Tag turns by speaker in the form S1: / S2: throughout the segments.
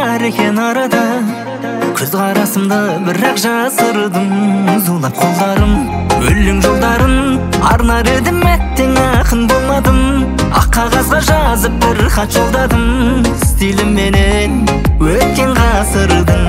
S1: бар екен арада. Көз қарасымды бірақ жасырдым, зулап қолдарым өлең жолдарын арнар едім, әттең ақын болмадым. Ақ қағазға жазып бір хат жолдадым, стилімменен өткен ғасырдың.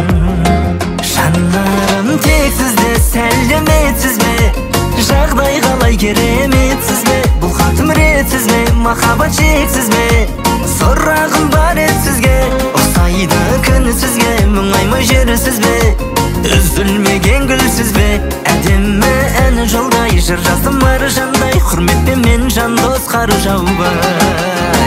S1: Жанарым тек сізде, сәлеметсіз бе? Жағдай қалай, кереметсіз бе? Бұл хатым ретсіз бе? Махаббат шексіз бе? Сұрағым бар еді сізге, ұқсайды күні сізге, мұңаймай жүрсіз бе? Үзілмеген гүлсіз бе? Әдемі әні жолдай, жыр жаздым маржандай, құрметпен мен жан дос қар жаубай.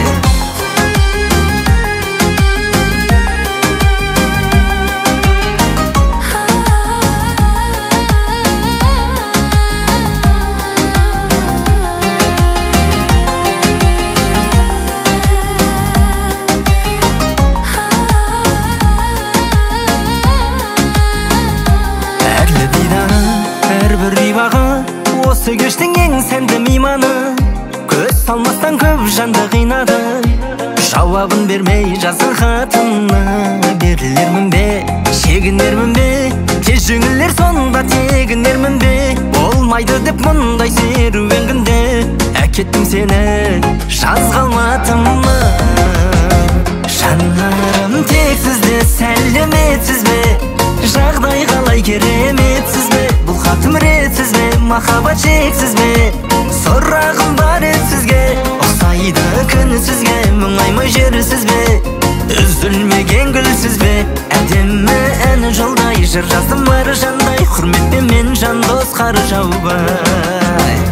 S1: Осы кештің ең сәнді мейманы, көз салмастан көп жанды қинады. Жауабын бермей жазған хатына берілермін бе, шегінермін бе? Тез жеңілер сонда тегінермін бе? Болмайды деп мұндай серуен күнде, әкеттім сені жазға алмадым мы? Жанарым тек сізде, сәлеметсіз бе? Жағдай қалай, кереметсіз бе? Бұл хатым ретсіз бе? Махаббат шексіз бе? Сұрағым бар еді сізге, ұқсайды күні сізге, мұңаймай жүрсіз бе? Үзілмеген гүлсіз бе? Әдемі әні жолдай, жыр жаздым маржандай, құрметпен мен жан дос қар жаубай.